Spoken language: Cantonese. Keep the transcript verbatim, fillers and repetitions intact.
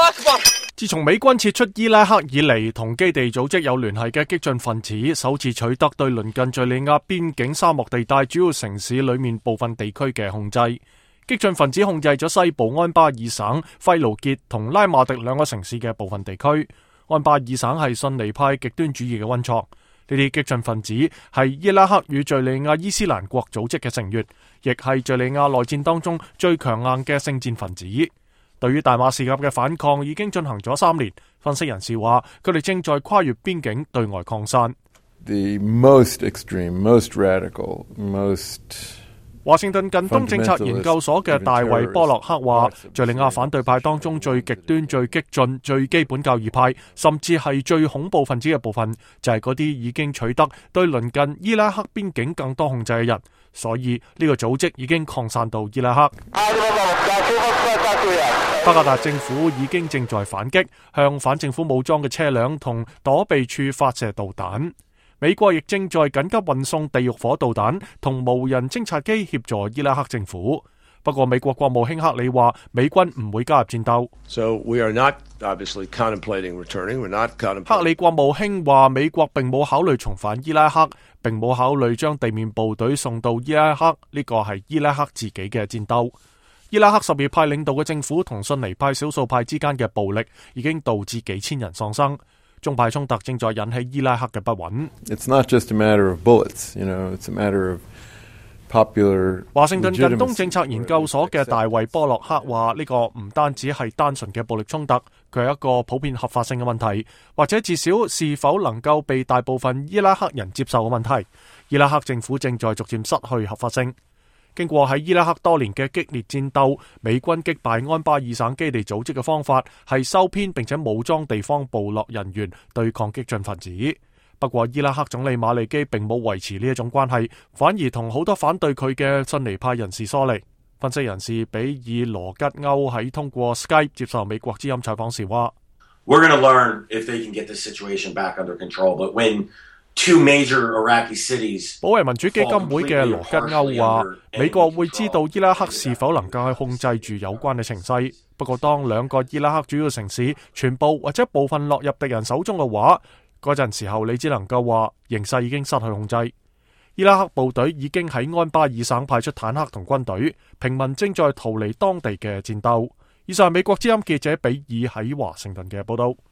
自從美軍撤出伊拉克以嚟，同基地組織有聯繫嘅激進分子首次取得對鄰近敘利亞邊境沙漠地帶主要城市裏面部分地區嘅控制。激進分子控制咗西部安巴爾省、費盧傑同拉馬迪兩個城市嘅部分地區。安巴爾省係遜尼派極端主義嘅溫床。呢啲激進分子係伊拉克與敘利亞伊斯蘭國組織嘅成員，亦係敘利亞內戰當中最強硬嘅聖戰分子。對於大馬士革嘅反抗已經進行咗三年，分析人士話佢哋正在跨越邊境對外擴散。 The most extreme, most radical, most 華盛頓近東政策研究所嘅大衛波洛克話，敘利亞反對派當中最極端、最激進、最基本教義派，甚至係最恐怖分子嘅部分，就係嗰啲已經取得對鄰近伊拉克邊境更多控制嘅人。所以呢個組織已經擴散到伊拉克。巴格達政府已經正在反擊，向反政府武裝嘅車輛同躲避處發射導彈。美國亦正在緊急運送地獄火導彈同無人偵察機協助伊拉克政府。不過美國國務卿克里話，美軍唔會加入戰鬥。 So we are not obviously contemplating returning. We're not contemplating. 克里國務卿話，美國並冇考慮重返伊拉克，並冇考慮將地面部隊送到伊拉克，呢個係伊拉克自己嘅戰鬥。伊拉克什葉派領導嘅政府同遜尼派少數派之間嘅暴力已經導致幾千人喪生。中派衝突正在引起伊拉克嘅不穩。 It's not just a matter of bullets, you know, it's a matter of popular. 華盛頓近東政策研究所嘅大衛波洛克話，呢個唔單止係單純嘅暴力衝突，佢係一個普遍合法性嘅問題，或者至少是否能夠被大部分伊拉克人接受嘅問題。伊拉克政府正在逐漸失去合法性。經過喺伊拉克多年嘅激烈戰鬥，美軍擊敗安巴爾省基地組織嘅方法係收編並且武裝地方部落人員對抗激進分子。不過伊拉克總理馬利基並冇維持呢一種關係，反而同好多反對佢嘅遜尼派人士疏離。分析人士比爾羅吉歐喺通過 Skype 接受美國之音採訪時話： We're going to learn if they can get the situation back under control, but when Two major Iraqi cities. 保衛民主基金會嘅羅吉歐話，美國會知道伊拉克是否能夠控制住有關嘅情勢。不過當兩個伊拉克主要城市全部或者部分落入敵人手中嘅話，嗰陣時候你只能夠話形勢已經失去控制。伊拉克部隊已經喺安巴爾省派出坦克同軍隊，平民正在逃離當地嘅戰鬥。以上係美國之音記者比爾喺華盛頓嘅報道。